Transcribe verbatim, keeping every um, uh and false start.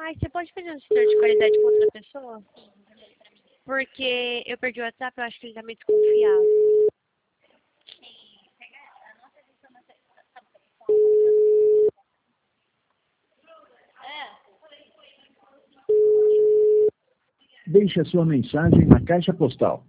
Ai, você pode fazer um setor de qualidade com outra pessoa? Porque eu perdi o WhatsApp, eu acho que ele tá meio desconfiado. Deixe a sua mensagem na caixa postal